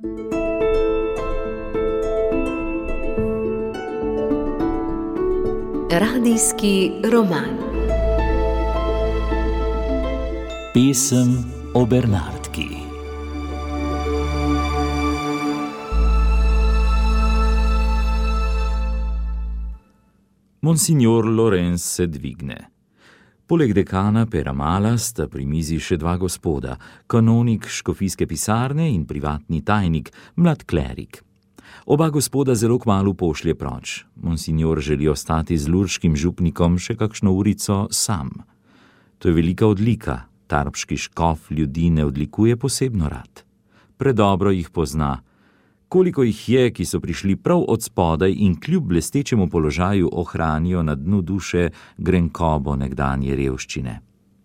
Radijski roman. Pesem o Bernardki. Monsignor Lorenz se dvigne. Poleg dekana Peramala sta pri mizi še dva gospoda, kanonik škofijske pisarne in privatni tajnik, mlad klerik. Oba gospoda zelo kmalu pošlje proč. Monsignor želi ostati z lurškim župnikom še kakšno urico sam. To je velika odlika, tarbški škof ljudi ne odlikuje posebno rad. Predobro jih pozna. Koliko jih je, ki so prišli prav od spodaj in kljub blestečemu položaju ohranijo na dnu duše grenkobo nekdanje revščine.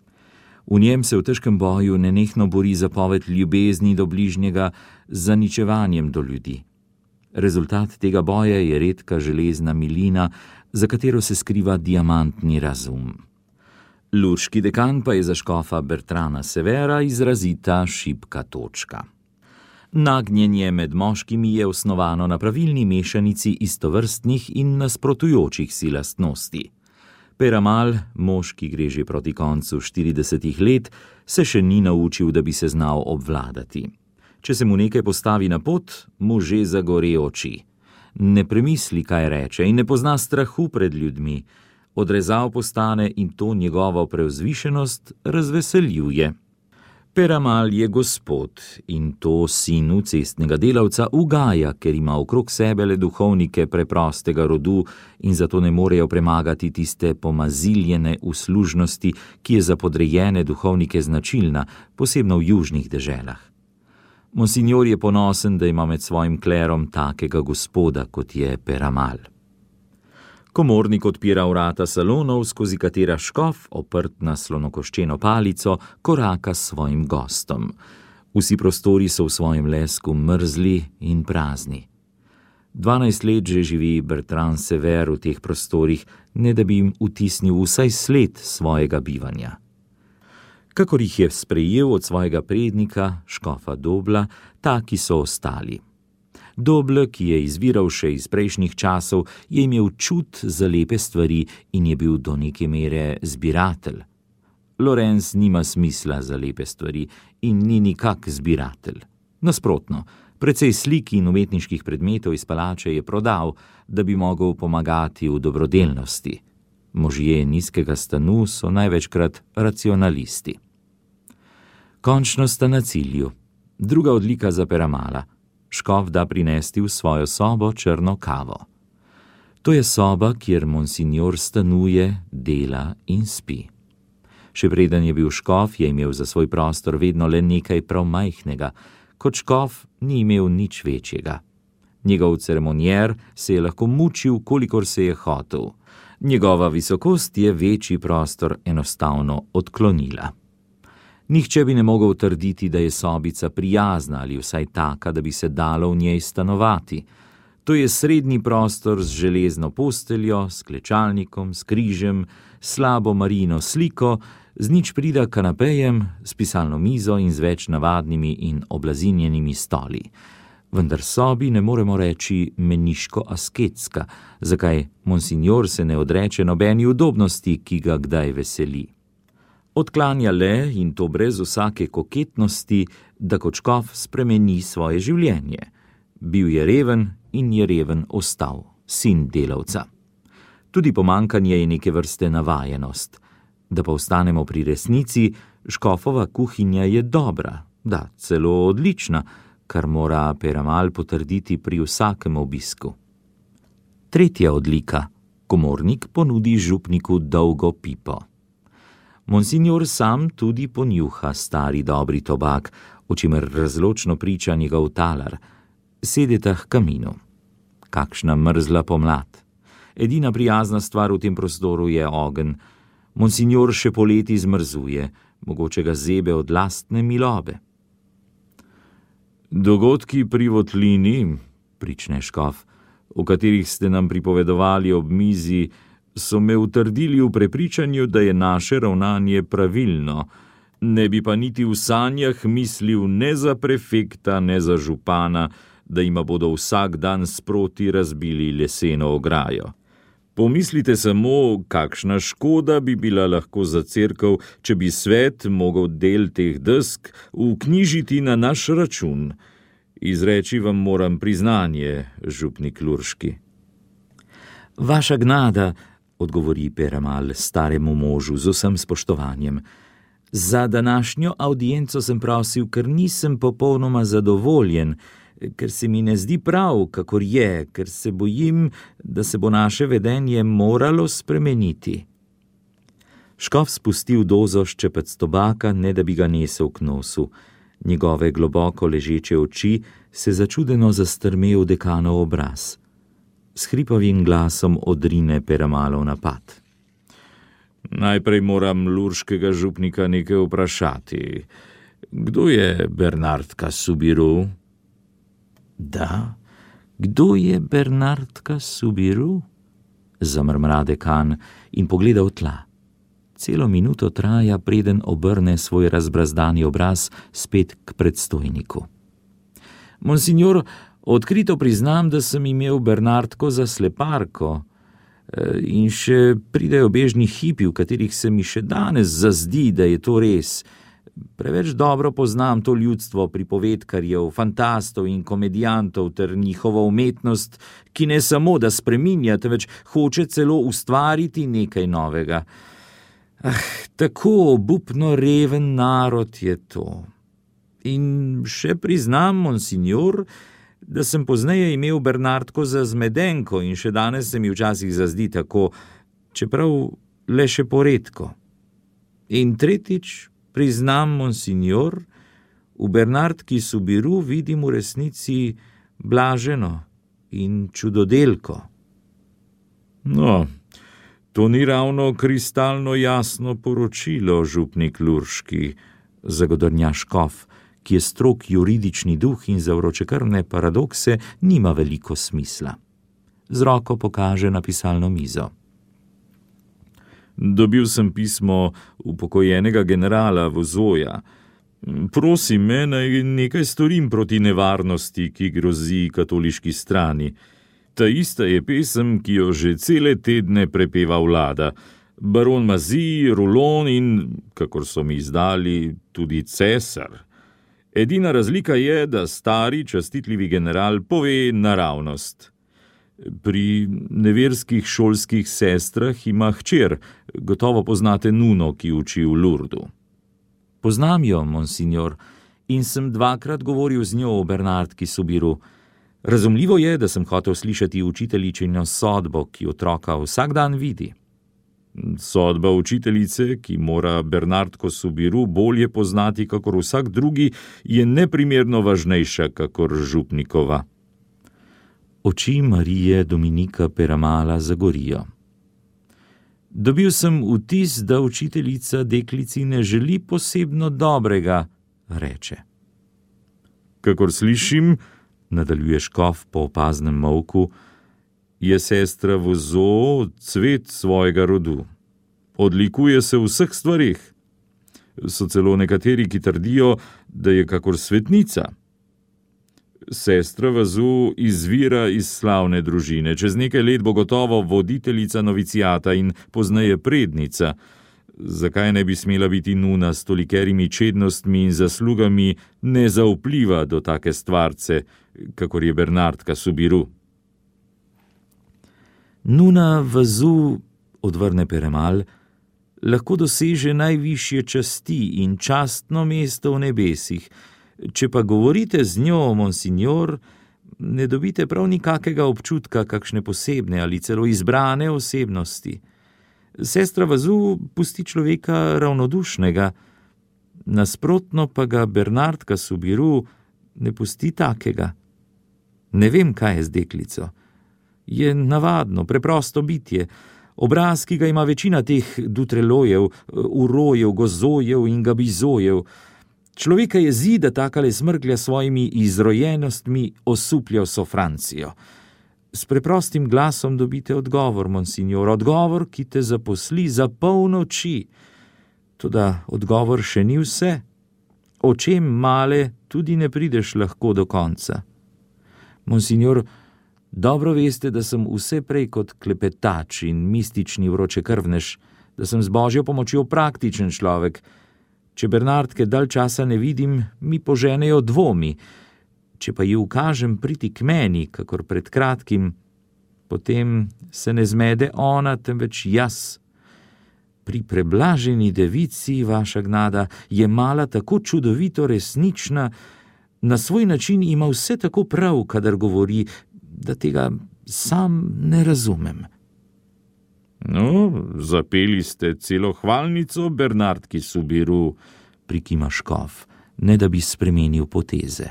V njem se v težkem boju nenehno bori zapoved ljubezni do bližnjega z zaničevanjem do ljudi. Rezultat tega boja je redka železna milina, za katero se skriva diamantni razum. Lurški dekan pa je za škofa Bertrana Severa izrazita šibka točka. Nagnjenje med moškimi je osnovano na pravilni mešanici istovrstnih in nasprotujočih si lastnosti. Peramal, mož, ki gre že proti koncu 40 let, se še ni naučil, da bi se znal obvladati. Če se mu nekaj postavi na pot, mu že zagore oči. Ne premisli, kaj reče, in ne pozna strahu pred ljudmi. Odrezav postane in to njegovo preuzvišenost razveseljuje. Peramal je gospod in to sinu cestnega delavca ugaja, ker ima okrog sebe le duhovnike preprostega rodu in zato ne morejo premagati tiste pomaziljene uslužnosti, ki je za podrejene duhovnike značilna, posebno v južnih deželah. Monsignor je ponosen, da ima med svojim klerom takega gospoda, kot je Peramal. Komornik odpira vrata salonov, skozi katera škof, oprt na slonokoščeno palico, koraka s svojim gostom. Vsi prostori so v svojem lesku mrzli in prazni. 12 let že živi Bertrand Sever v teh prostorih, ne da bi jim vtisnil vsaj sled svojega bivanja. Kakor jih je sprejel od svojega prednika, škofa Dobla, taki so ostali. Doble, ki je izviral še iz prejšnjih časov, je imel čut za lepe stvari in je bil do neke mere zbiratelj. Lorenz nima smisla za lepe stvari in ni nikak zbiratelj. Nasprotno, precej slik in umetniških predmetov iz palače je prodal, da bi mogel pomagati v dobrodelnosti. Možje nizkega stanu so največkrat racionalisti. Končno sta na cilju. Druga odlika za Peramala. Škof da prinesti v svojo sobo črno kavo. To je soba, kjer monsignor stanuje, dela in spi. Še preden je bil škof, je imel za svoj prostor vedno le nekaj prav majhnega. Kot škof ni imel nič večjega. Njegov ceremonjer se je lahko mučil, kolikor se je hotel. Njegova visokost je večji prostor enostavno odklonila. Nihče bi ne mogel trditi, da je sobica prijazna ali vsaj taka, da bi se dalo v njej stanovati. To je srednji prostor z železno posteljo, s klečalnikom, s križem, slabo Marijino sliko, z nič prida kanapejem, s pisalno mizo in z več navadnimi in oblazinjenimi stoli. Vendar sobi ne moremo reči meniško-asketska, zakaj monsignor se ne odreče nobeni udobnosti, ki ga kdaj veseli. Odklanja le, in to brez vsake koketnosti, da kot škof spremeni svoje življenje. Bil je reven in je reven ostal, sin delavca. Tudi pomankanje je neke vrste navajenost. Da pa ostanemo pri resnici, škofova kuhinja je dobra, da, celo odlična, kar mora Peramal potrditi pri vsakem obisku. Tretja odlika. Komornik ponudi župniku dolgo pipo. Monsignor sam tudi ponjuha stari dobri tobak, o čemer razločno priča njegov talar. Sedeta h kaminu. Kakšna mrzla pomlad. Edina prijazna stvar v tem prostoru je ogenj. Monsignor še poleti zmrzuje, mogoče ga zebe od lastne milobe. Dogodki pri votlini, prične škof, o katerih ste nam pripovedovali ob mizi, so me utrdili v prepričanju, da je naše ravnanje pravilno. Ne bi pa niti v sanjah mislil ne za prefekta, ne za župana, da jima bodo vsak dan sproti razbili leseno ograjo. Pomislite samo, kakšna škoda bi bila lahko za cerkev, če bi svet mogel del teh desk vknjižiti na naš račun. Izreči vam moram priznanje, župnik Lurški. Vaša gnada, odgovori Peramal staremu možu z vsem spoštovanjem. Za današnjo audienco sem prosil, ker nisem popolnoma zadovoljen, ker se mi ne zdi prav, kakor je, ker se bojim, da se bo naše vedenje moralo spremeniti. Škof spustil dozo ščepec tobaka, ne da bi ga nesel k nosu. Njegove globoko ležeče oči se začudeno zastrmejo v dekanov obraz. S hripavim glasom odrine Peramalov napad. Najprej moram lurškega župnika nekaj vprašati. Kdo je Bernardka Subiru? Da, kdo je Bernardka Subiru? Zamrmra dekan in pogleda v tla. Celo minuto traja, preden obrne svoj razbrazdani obraz spet k predstojniku. Monsignor, odkrito priznam, da sem imel Bernardko za sleparko in še pridejo bežni hipi, v katerih se mi še danes zazdi, da je to res. Preveč dobro poznam to ljudstvo pripovedkarjev, fantastov in komedijantov ter njihovo umetnost, ki ne samo da spreminja, temveč hoče celo ustvariti nekaj novega. Tako obupno reven narod je to. In še priznam, monsignor, da sem pozneje imel Bernardko za zmedenko in še danes se mi včasih zazdi tako, čeprav le še poredko. In tretjič, priznam, monsignor, v Bernardki Subiru vidim v resnici blaženo in čudodelko. No, to ni ravno kristalno jasno poročilo, župnik Lurški, zagodrnja škof, ki je strog juridični duh in za vročekrvne paradokse nima veliko smisla. Z roko pokaže na pisalno mizo. Dobil sem pismo upokojenega generala Vozoja. Prosi me, naj nekaj storim proti nevarnosti, ki grozi katoliški strani. Ta ista je pesem, ki jo že cele tedne prepeva vlada. Baron Mazi, Rulon in, kakor so mi izdali, tudi cesar. Edina razlika je, da stari, častitljivi general pove naravnost. Pri neverskih šolskih sestrah ima hčer, gotovo poznate Nuno, ki uči v Lurdu. Poznam jo, monsignor, in sem dvakrat govoril z njo o Bernardki Subiru. Razumljivo je, da sem hotel slišati učiteljičino sodbo, ki otroka vsak dan vidi. Sodba učiteljice, ki mora Bernardko Subiru bolje poznati kakor vsak drugi, je neprimerno važnejša kakor župnikova. Oči Marije Dominika Peramala zagorijo. Dobil sem vtis, da učiteljica deklici ne želi posebno dobrega, reče. Kakor slišim, nadaljuje škof po opaznem molku, je sestra Vozo cvet svojega rodu. Odlikuje se v vseh stvareh. So celo nekateri, ki trdijo, da je kakor svetnica. Sestra Vozo izvira iz slavne družine. Čez nekaj let bo gotovo voditeljica novicijata in pozneje prednica. Zakaj ne bi smela biti Nuna s tolikerimi čednostmi in zaslugami ne zaupliva do take stvarce, kakor je Bernardka Subiru? Nuna Vozo, odvrne Peramal, lahko doseže najvišje časti in častno mesto v nebesih. Če pa govorite z njo, monsignor, ne dobite prav nikakega občutka kakšne posebne ali celo izbrane osebnosti. Sestra Vozo pusti človeka ravnodušnega, nasprotno pa ga Bernardka Subiru ne pusti takega. Ne vem, kaj je z deklico. Je navadno, preprosto bitje. Obraz, ki ga ima večina teh dutrelojev, urojev, gozojev in gabizojev. Človeka jezi, da takale smrklja svojimi izrojenostmi osuplja vso Francijo. S preprostim glasom dobite odgovor, monsignor, odgovor, ki te zaposli za polno oči. Toda odgovor še ni vse. Očem male tudi ne prideš lahko do konca. Monsignor, dobro veste, da sem vse prej kot klepetač in mistični vročekrvnež, da sem z Božjo pomočjo praktičen človek. Če Bernardke dalj časa ne vidim, mi poženejo dvomi. Če pa ji ukažem priti k meni, kakor pred kratkim, potem se ne zmede ona, temveč jaz. Pri preblaženi devici, vaša gnada, je mala tako čudovito resnična, na svoj način ima vse tako prav, kadar govori, da tega sam ne razumem. No, zapeli ste celo hvalnico Bernardki Subiru, prikima škof, ne da bi spremenil poteze.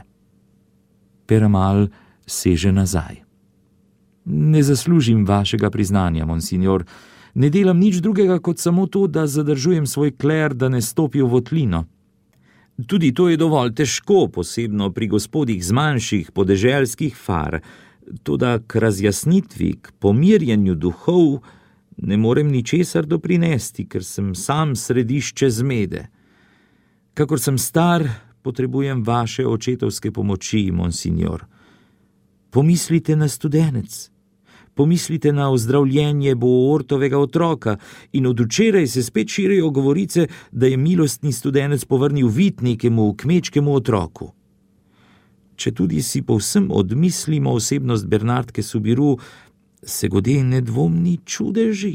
Peramal seže nazaj. Ne zaslužim vašega priznanja, monsignor. Ne delam nič drugega, kot samo to, da zadržujem svoj kler, da ne stopi v votlino. Tudi to je dovolj težko, posebno pri gospodih z manjših podeželskih far. Toda k razjasnitvi, k pomirjanju duhov ne morem ničesar doprinesti, ker sem sam središče zmede. Kakor sem star, potrebujem vaše očetovske pomoči, monsignor. Pomislite na studenec. Pomislite na ozdravljenje Boortovega otroka in od včeraj se spet širijo govorice, da je milostni studenec povrnil vid nekemu kmečkemu otroku. Če tudi si povsem odmislimo osebnost Bernardke Subiru, se gode nedvomni čudeži.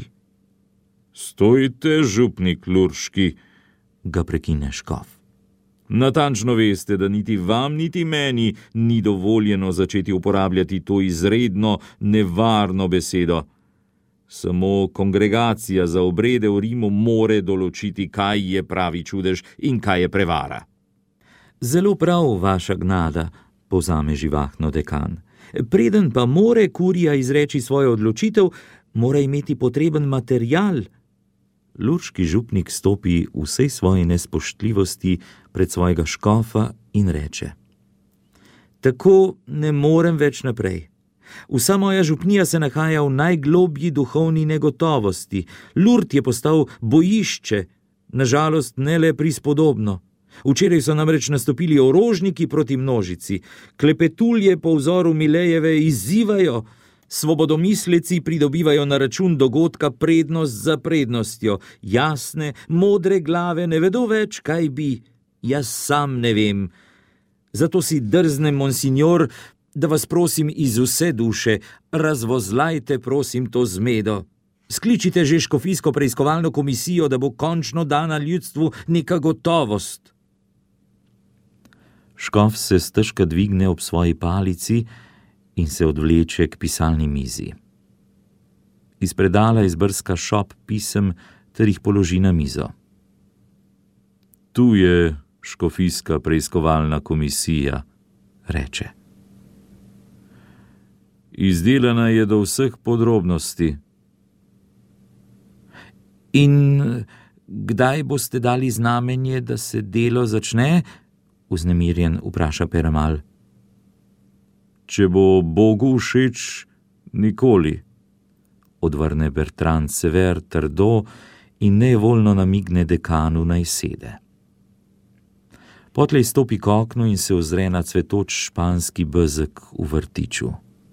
Stojite, župnik Lurški, ga prekine škof. Natančno veste, da niti vam, niti meni ni dovoljeno začeti uporabljati to izredno nevarno besedo. Samo kongregacija za obrede v Rimu more določiti, kaj je pravi čudež in kaj je prevara. Zelo prav, vaša gnada, povzame živahno dekan. Preden pa more kurija izreči svojo odločitev, mora imeti potreben material. Lurški župnik stopi vsej svoji nespoštljivosti pred svojega škofa in reče: Tako ne morem več naprej. Vsa moja župnija se nahaja v najglobji duhovni negotovosti. Lurd je postal bojišče, nažalost ne le prispodobno. Včeraj so namreč nastopili orožniki proti množici. Klepetulje po vzoru Milejeve izzivajo. Svobodomisleci pridobivajo na račun dogodka prednost za prednostjo. Jasne, modre glave ne vedo več, kaj bi. Jaz sam ne vem. Zato si drznem, monsignor, da vas prosim iz vse duše, razvozlajte, prosim, to zmedo. Skličite že škofijsko preiskovalno komisijo, da bo končno dana ljudstvu neka gotovost. Škof se stežka dvigne ob svoji palici in se odvleče k pisalni mizi. Iz predala izbrska šop pisem ter jih položi na mizo. Tu je škofijska preiskovalna komisija, reče. Izdelana je do vseh podrobnosti. In kdaj boste dali znamenje, da se delo začne? Vznemirjen vpraša Peramal. Če bo Bogu všeč, nikoli, odvrne Bertrand Sever trdo in nevoljno namigne dekanu naj sede. Potlej stopi k oknu in se ozre na cvetoč španski bezeg v vrtiču.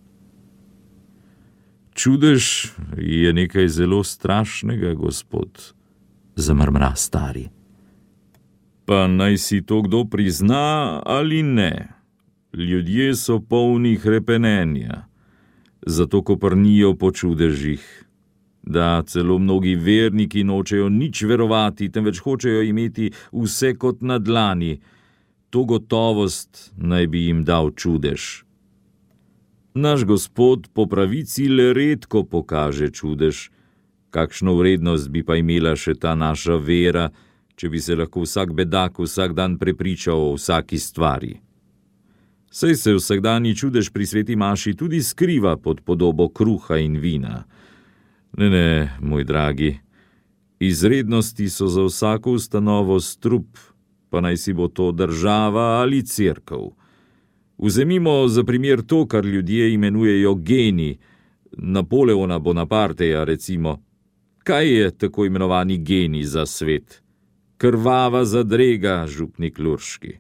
Čudež je nekaj zelo strašnega, gospod, zamrmra stari. Pa naj si to kdo prizna ali ne. Ljudje so polni hrepenenja, zato koprnijo po čudežih. Da celo mnogi verniki nočejo nič verovati, temveč hočejo imeti vse kot na dlani. To gotovost naj bi jim dal čudež. Naš Gospod po pravici le redko pokaže čudež. Kakšno vrednost bi pa imela še ta naša vera, če bi se lahko vsak bedak vsak dan prepričal o vsaki stvari. Saj se vsakdanji čudež pri sveti maši tudi skriva pod podobo kruha in vina. Ne, moj dragi, izrednosti so za vsako ustanovo strup, pa naj si bo to država ali cerkev. Vzemimo za primer to, kar ljudje imenujejo geni, Napoleona Bonaparteja recimo. Kaj je tako imenovani geni za svet? krvava zadrega, župnik Lurški.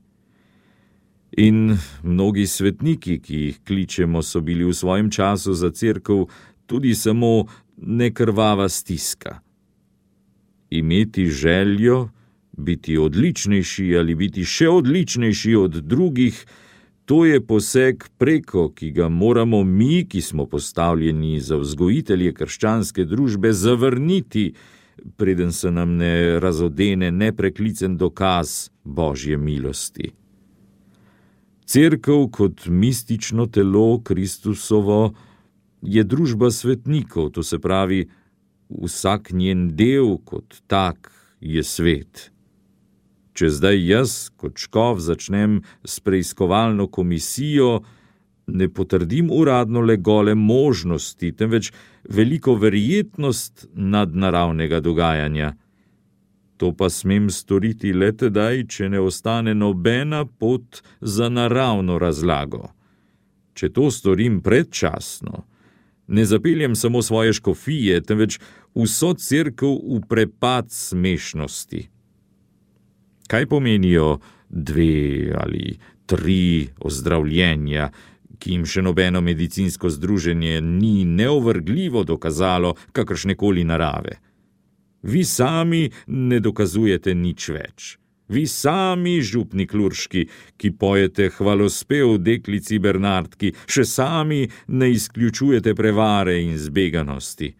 In mnogi svetniki, ki jih kličemo, so bili v svojem času za cerkev tudi samo nekrvava stiska. Imeti željo, biti odličnejši ali biti še odličnejši od drugih, to je poseg preko, ki ga moramo mi, ki smo postavljeni za vzgojitelje krščanske družbe, zavrniti, preden se nam ne razodene nepreklicen dokaz Božje milosti. Cerkev kot mistično telo Kristusovo je družba svetnikov, to se pravi, vsak njen del kot tak je svet. Če zdaj jaz kot škof začnem s preiskovalno komisijo, ne potrdim uradno le gole možnosti, temveč veliko verjetnost nadnaravnega dogajanja. To pa smem storiti le tedaj, če ne ostane nobena pot za naravno razlago. Če to storim predčasno, ne zapeljem samo svoje škofije, temveč vso cerkev v prepad smešnosti. Kaj pomenijo 2 ali 3 ozdravljenja, ki jim še nobeno medicinsko združenje ni neovrgljivo dokazalo kakršnekoli narave? Vi sami ne dokazujete nič več. Vi sami, župnik Lurški, ki pojete hvalospev deklici Bernardki, še sami ne izključujete prevare in zbeganosti.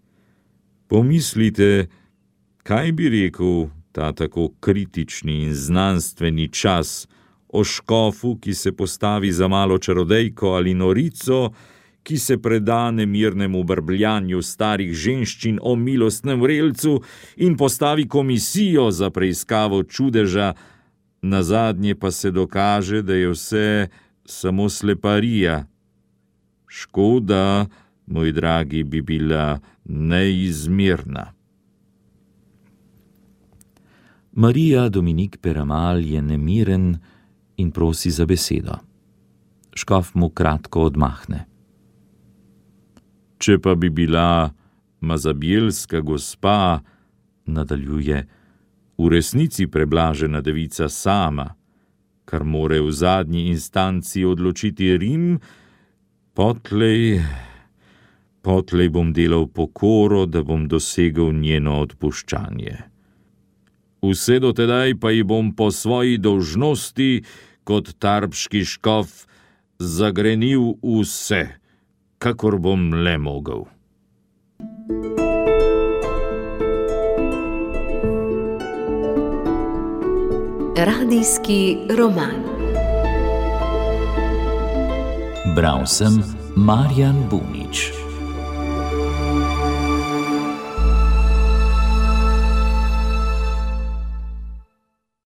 Pomislite, kaj bi rekel ta tako kritični in znanstveni čas o škofu, ki se postavi za malo čarodejko ali norico, ki se preda nemirnemu brbljanju starih ženščin o milostnem vrelcu in postavi komisijo za preiskavo čudeža, nazadnje pa se dokaže, da je vse samo sleparija. Škoda, moj dragi, bi bila neizmerna. Marija Dominik Peramal je nemiren in prosi za besedo. Škof mu kratko odmahne. Če pa bi bila mazabjelska gospa, nadaljuje, v resnici preblažena devica sama, kar more v zadnji instanci odločiti Rim, potlej bom delal pokoro, da bom dosegel njeno odpuščanje. Vse do tedaj pa ji bom po svoji dolžnosti kot tarbški škof zagrenil vse, kakor bom le mogel. Radijski roman. Bral sem Marjan Bunič.